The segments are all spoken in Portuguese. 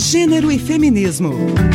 Gênero e feminismo.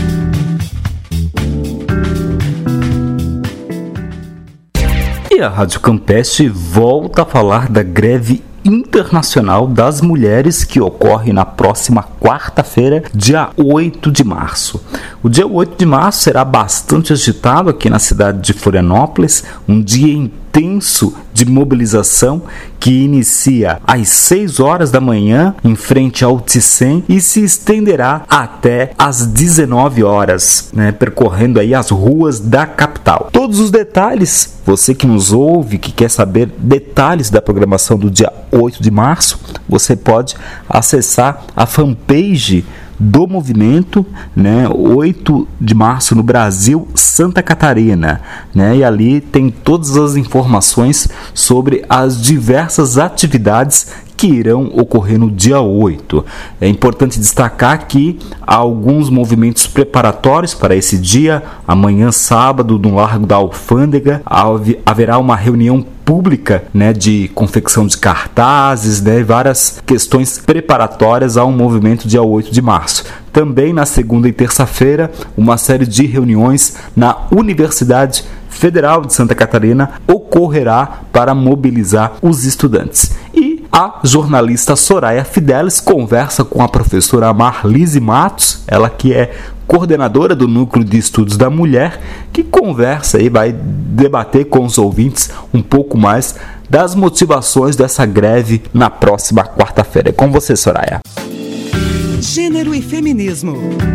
E a Rádio Campestre volta a falar da greve internacional das mulheres que ocorre na próxima quarta-feira, dia 8 de março. O dia 8 de março será bastante agitado aqui na cidade de Florianópolis, um dia intenso de mobilização que inicia às 6 horas da manhã em frente ao Ticem e se estenderá até às 19 horas, percorrendo aí as ruas da capital. Todos os detalhes, você que nos ouve, que quer saber detalhes da programação do dia 8 de março, você pode acessar a fanpage do movimento, 8 de março no Brasil, Santa Catarina, e ali tem todas as informações sobre as diversas atividades que irão ocorrer no dia 8. É importante destacar que há alguns movimentos preparatórios para esse dia. Amanhã, sábado, no Largo da Alfândega, haverá uma reunião pública, de confecção de cartazes, várias questões preparatórias ao movimento dia 8 de março. Também na segunda e terça-feira, uma série de reuniões na Universidade Federal de Santa Catarina ocorrerá para mobilizar os estudantes. E a jornalista Soraya Fidelis conversa com a professora Marlise Matos, ela que é coordenadora do Núcleo de Estudos da Mulher, que conversa e vai debater com os ouvintes um pouco mais das motivações dessa greve na próxima quarta-feira. É com você, Soraya. Gênero e feminismo.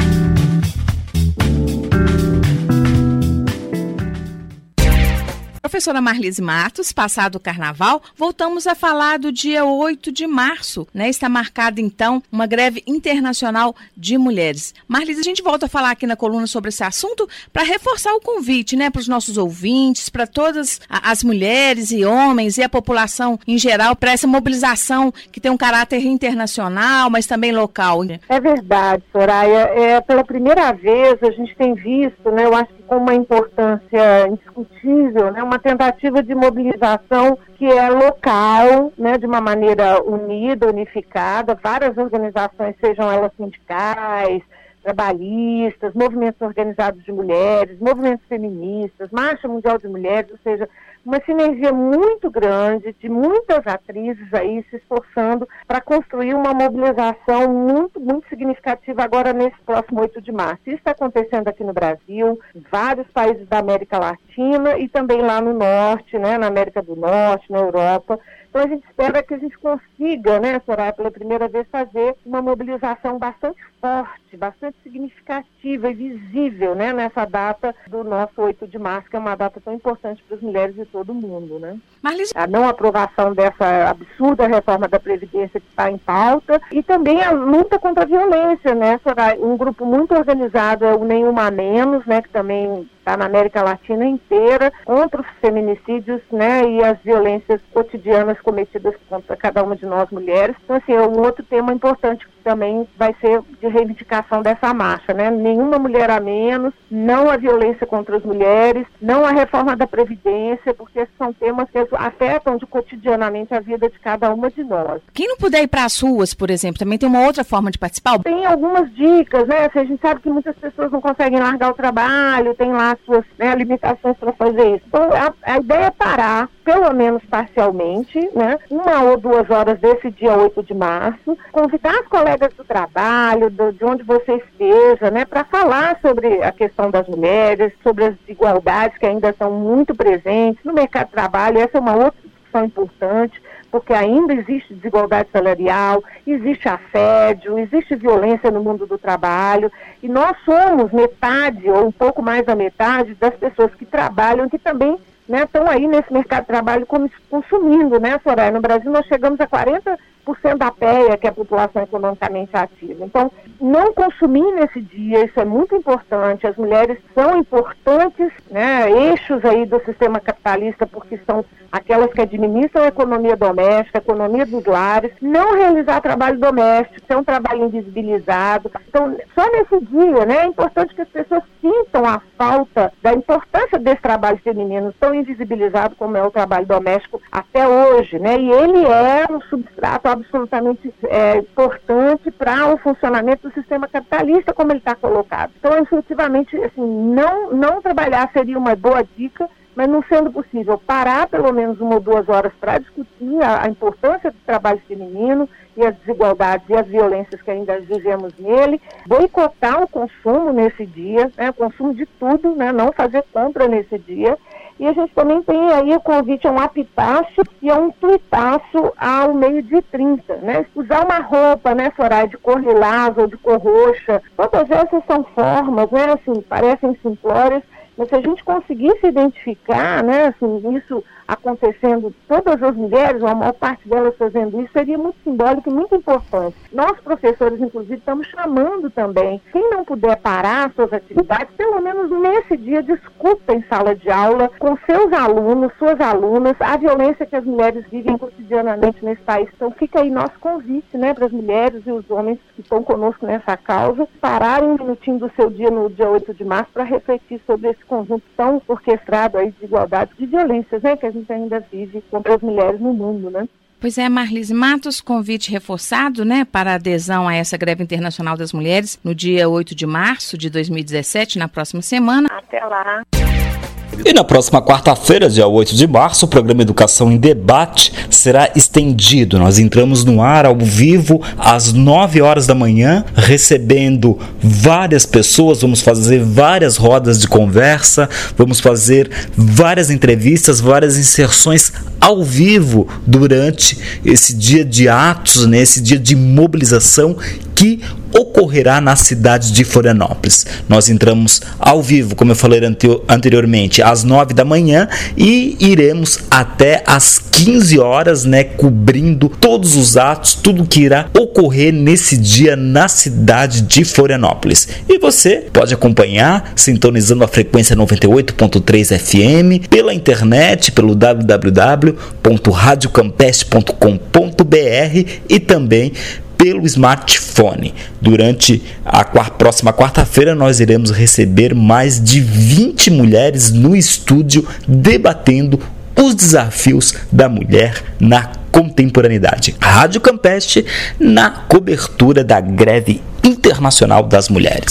Professora Marlise Matos, passado o carnaval, voltamos a falar do dia 8 de março, Está marcada, então, uma greve internacional de mulheres. Marlise, a gente volta a falar aqui na coluna sobre esse assunto para reforçar o convite, para os nossos ouvintes, para todas as mulheres e homens e a população em geral, para essa mobilização que tem um caráter internacional, mas também local. É verdade, Soraya. Pela primeira vez a gente tem visto, eu acho que com uma importância indiscutível, uma tentativa de mobilização que é local, de uma maneira unida, unificada, várias organizações, sejam elas sindicais, trabalhistas, movimentos organizados de mulheres, movimentos feministas, Marcha Mundial de Mulheres, ou seja, uma sinergia muito grande de muitas atrizes aí se esforçando para construir uma mobilização muito, muito significativa agora nesse próximo 8 de março. Isso está acontecendo aqui no Brasil, em vários países da América Latina e também lá no Norte, na América do Norte, na Europa. Então a gente espera que a gente consiga, Soraya, pela primeira vez fazer uma mobilização bastante forte, bastante significativa e visível, nessa data do nosso 8 de março, que é uma data tão importante para as mulheres de todo o mundo, Marlise... A não aprovação dessa absurda reforma da Previdência que está em pauta e também a luta contra a violência, Soraya? Um grupo muito organizado é o Nenhuma Menos, que também está na América Latina inteira, contra os feminicídios, e as violências cotidianas cometidas contra cada uma de nós mulheres. Então, assim, é um outro tema importante que também vai ser de reivindicação dessa marcha, Nenhuma mulher a menos, não a violência contra as mulheres, não a reforma da Previdência, porque esses são temas que afetam cotidianamente a vida de cada uma de nós. Quem não puder ir para as ruas, por exemplo, também tem uma outra forma de participar? Tem algumas dicas, A gente sabe que muitas pessoas não conseguem largar o trabalho, tem lá as suas limitações para fazer isso. Então, a ideia é parar, pelo menos parcialmente, 1 ou 2 horas desse dia 8 de março, convidar as colegas do trabalho, de onde você esteja, para falar sobre a questão das mulheres, sobre as desigualdades que ainda são muito presentes no mercado de trabalho. Essa é uma outra discussão importante, porque ainda existe desigualdade salarial, existe assédio, existe violência no mundo do trabalho, e nós somos metade, ou um pouco mais da metade, das pessoas que trabalham, que também estão aí nesse mercado de trabalho consumindo, Soraya? No Brasil nós chegamos a 40% da PEA, que é a população economicamente ativa. Então, não consumir nesse dia, isso é muito importante. As mulheres são importantes, eixos aí do sistema capitalista, porque são aquelas que administram a economia doméstica, a economia dos lares. Não realizar trabalho doméstico, ser um trabalho invisibilizado. Então, só nesse dia, é importante que as pessoas sintam a falta da importância desse trabalho feminino tão invisibilizado como é o trabalho doméstico até hoje, né? E ele é um substrato absolutamente importante para o funcionamento do sistema capitalista, como ele está colocado. Então, efetivamente, assim, não trabalhar seria uma boa dica, mas não sendo possível parar pelo menos 1 ou 2 horas para discutir a importância do trabalho feminino e as desigualdades e as violências que ainda vivemos nele, boicotar o consumo nesse dia, né, o consumo de tudo, né, não fazer compra nesse dia. E a gente também tem aí o convite a um apitaço e a um tuitaço ao 12h30, né? Usar uma roupa, né, Soraya, de cor lilás ou de cor roxa, todas essas são formas, né, assim, parecem simplórias, mas se a gente conseguisse identificar, né, assim, isso acontecendo, todas as mulheres, ou a maior parte delas fazendo isso, seria muito simbólico e muito importante. Nós, professores, inclusive, estamos chamando também, quem não puder parar suas atividades, pelo menos nesse dia, discuta em sala de aula com seus alunos, suas alunas, a violência que as mulheres vivem cotidianamente nesse país. Então fica aí nosso convite, né, para as mulheres e os homens que estão conosco nessa causa, pararem um minutinho do seu dia no dia 8 de março para refletir sobre esse conjunto tão orquestrado aí de desigualdades, de violências, né, que a gente ainda vive contra as mulheres no mundo, né? Pois é, Marlise Matos, convite reforçado, né, para adesão a essa greve internacional das mulheres no dia 8 de março de 2017, na próxima semana. Até lá. E na próxima quarta-feira, dia 8 de março, o programa Educação em Debate será estendido. Nós entramos no ar ao vivo às 9 horas da manhã, recebendo várias pessoas, vamos fazer várias rodas de conversa, vamos fazer várias entrevistas, várias inserções ao vivo durante esse dia de atos, né, esse dia de mobilização que ocorrerá na cidade de Florianópolis. Nós entramos ao vivo, como eu falei anteriormente, às 9 da manhã e iremos até às 15 horas, né, cobrindo todos os atos, tudo que irá ocorrer nesse dia na cidade de Florianópolis. E você pode acompanhar sintonizando a frequência 98.3 FM, pela internet, pelo www.radiocampestre.com.br e também pelo smartphone. Durante a próxima quarta-feira, nós iremos receber mais de 20 mulheres no estúdio debatendo os desafios da mulher na contemporaneidade. Rádio Campestre na cobertura da greve internacional das mulheres.